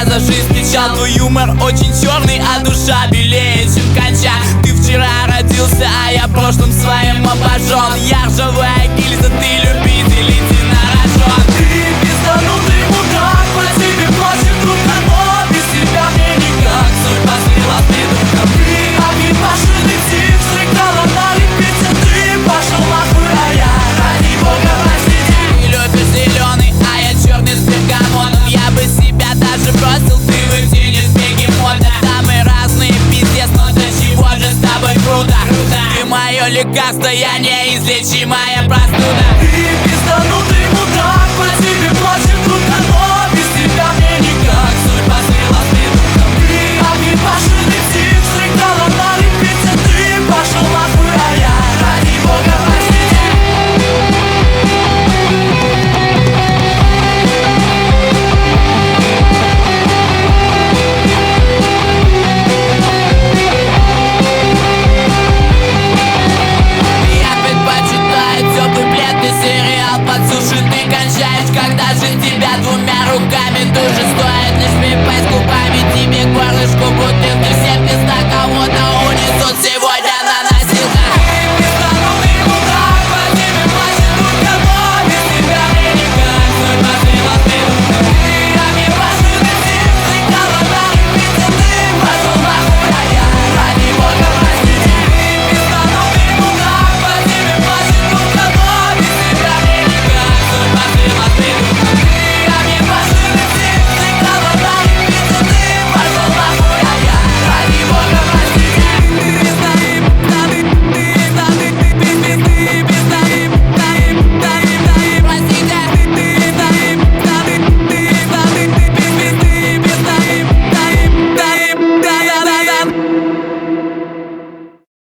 я за жизнь встречал. Твой юмор очень черный, а душа белее, чем конча. Ты вчера родился, а я прошлым своим обожжен. Я ржавая гильза, ты любитель, иди на рожон. Ты пизданутый мудак, по тебе плачет трудно, но без тебя мне никак. Судьба слила с придурком. Ты огнепашенный тип, сыграла на репите. Ты пошел нахуй, а я ради бога прости. Ты любишь зеленый, а я черный с бергамотом. Я бы себя даже бросил, ты вытянешь бегемота. Да мы разные, пиздец, но до чего же с тобой круто? Ты мое лекарство, я неизлечимая простуда. Ты пизданутый